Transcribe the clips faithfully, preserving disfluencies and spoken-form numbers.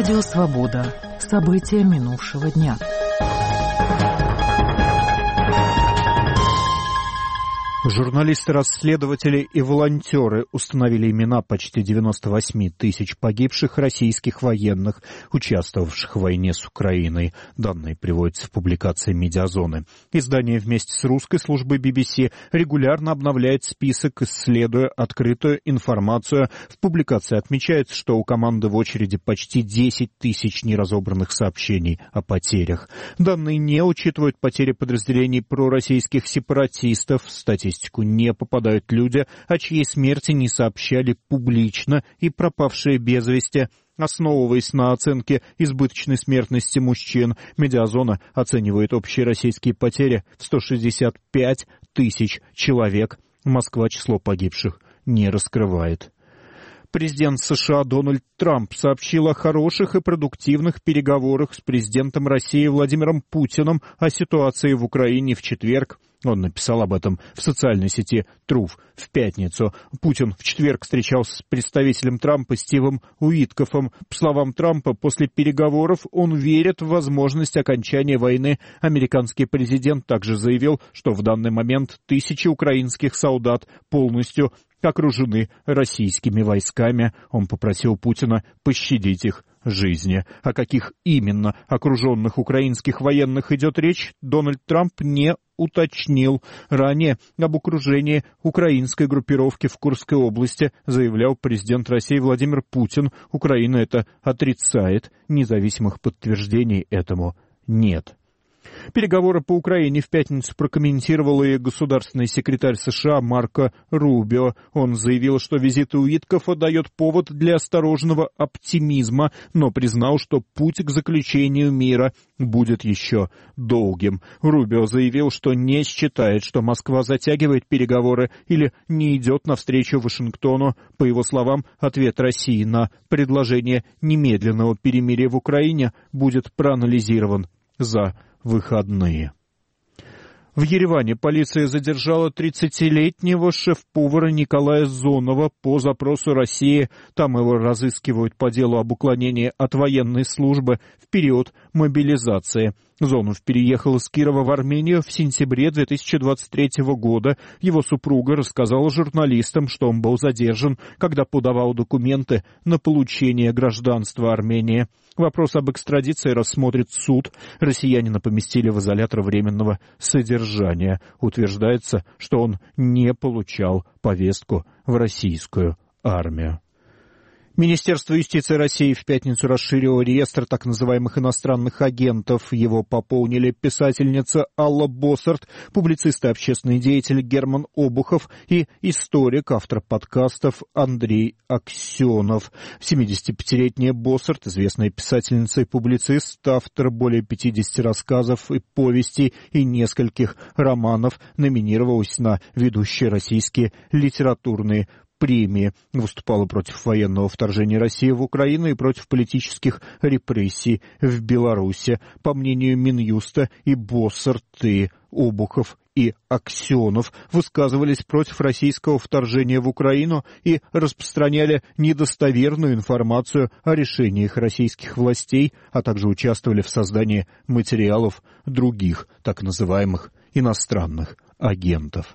Радио «Свобода». События минувшего дня. Журналисты-расследователи и волонтеры установили имена почти девяноста восьми тысяч погибших российских военных, участвовавших в войне с Украиной. Данные приводятся в публикации «Медиазоны». Издание вместе с русской службой би би си регулярно обновляет список, исследуя открытую информацию. В публикации отмечается, что у команды в очереди почти десять тысяч неразобранных сообщений о потерях. Данные не учитывают потери подразделений пророссийских сепаратистов. Статьи не попадают люди, о чьей смерти не сообщали публично, и пропавшие без вести. Основываясь на оценке избыточной смертности мужчин, «Медиазона» оценивает общие российские потери в сто шестьдесят пять тысяч человек. Москва число погибших не раскрывает. Президент США Дональд Трамп сообщил о хороших и продуктивных переговорах с президентом России Владимиром Путиным о ситуации в Украине в четверг. Он написал об этом в социальной сети Truth в пятницу. Путин в четверг встречался с представителем Трампа Стивом Уиткофом. По словам Трампа, после переговоров он верит в возможность окончания войны. Американский президент также заявил, что в данный момент тысячи украинских солдат полностью окружены российскими войсками. Он попросил Путина пощадить их жизни. О каких именно окруженных украинских военных идет речь, Дональд Трамп не уточнил. Ранее об окружении украинской группировки в Курской области заявлял президент России Владимир Путин. Украина это отрицает. Независимых подтверждений этому нет. Переговоры по Украине в пятницу прокомментировал и государственный секретарь США Марко Рубио. Он заявил, что визит Уиткофа дает повод для осторожного оптимизма, но признал, что путь к заключению мира будет еще долгим. Рубио заявил, что не считает, что Москва затягивает переговоры или не идет навстречу Вашингтону. По его словам, ответ России на предложение немедленного перемирия в Украине будет проанализирован за выходные. В Ереване полиция задержала тридцатилетнего шеф-повара Николая Зонова по запросу России. Там его разыскивают по делу об уклонении от военной службы в период мобилизации. Зонов переехал из Кирова в Армению в сентябре две тысячи двадцать третьего года. Его супруга рассказала журналистам, что он был задержан, когда подавал документы на получение гражданства Армении. Вопрос об экстрадиции рассмотрит суд. Россиянина поместили в изолятор временного содержания. Утверждается, что он не получал повестку в российскую армию. Министерство юстиции России в пятницу расширило реестр так называемых иностранных агентов. Его пополнили писательница Алла Боссарт, публицист и общественный деятель Герман Обухов и историк, автор подкастов Андрей Аксенов. семидесятипятилетняя Боссарт, известная писательница и публицист, автор более пятидесяти рассказов и повестей и нескольких романов, номинировалась на ведущие российские литературные премии, выступала против военного вторжения России в Украину и против политических репрессий в Беларуси. По мнению Минюста, и Боссарт, и Обухов, и Аксенов высказывались против российского вторжения в Украину и распространяли недостоверную информацию о решениях российских властей, а также участвовали в создании материалов других так называемых иностранных агентов.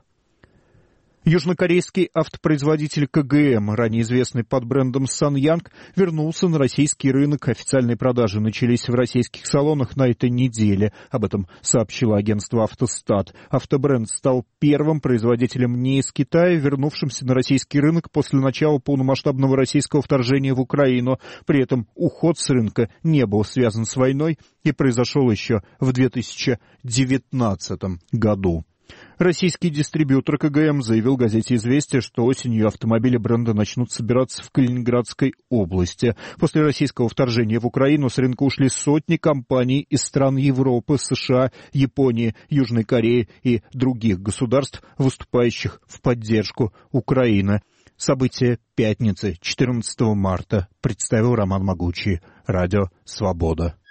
Южнокорейский автопроизводитель ка гэ эм, ранее известный под брендом Саньянг, вернулся на российский рынок. Официальные продажи начались в российских салонах на этой неделе. Об этом сообщило агентство «Автостат». Автобренд стал первым производителем не из Китая, вернувшимся на российский рынок после начала полномасштабного российского вторжения в Украину. При этом уход с рынка не был связан с войной и произошел еще в две тысячи девятнадцатом году. Российский дистрибьютор ка гэ эм заявил газете «Известия», что осенью автомобили бренда начнут собираться в Калининградской области. После российского вторжения в Украину с рынка ушли сотни компаний из стран Европы, США, Японии, Южной Кореи и других государств, выступающих в поддержку Украины. События пятницы, четырнадцатого марта, представил Роман Могучий. Радио «Свобода».